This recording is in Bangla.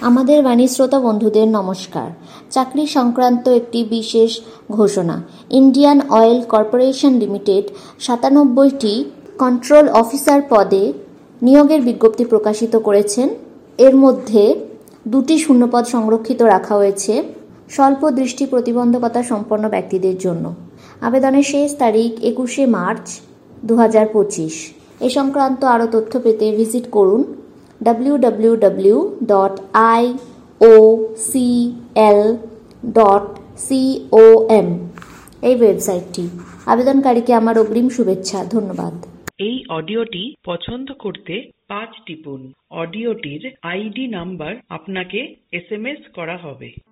আমাদের বাণী শ্রোতা বন্ধুদের নমস্কার। চাকরি সংক্রান্ত একটি বিশেষ ঘোষণা। ইন্ডিয়ান অয়েল কর্পোরেশন লিমিটেড ৯৭টি কন্ট্রোল অফিসার পদে নিয়োগের বিজ্ঞপ্তি প্রকাশিত করেছেন। এর মধ্যে ২টি শূন্যপদ সংরক্ষিত রাখা হয়েছে স্বল্প দৃষ্টি প্রতিবন্ধকতা সম্পন্ন ব্যক্তিদের জন্য। আবেদনের শেষ তারিখ ২১শে মার্চ ২০২৫। এ সংক্রান্ত আরও তথ্য পেতে ভিজিট করুন www.iocl.com এই ওয়েবসাইটটি। আবেদনকারীকে আমার অগ্রিম শুভেচ্ছা। ধন্যবাদ। এই অডিওটি পছন্দ করতে ৫ টিপুন। অডিওটির আইডি নাম্বার আপনাকে SMS করা হবে।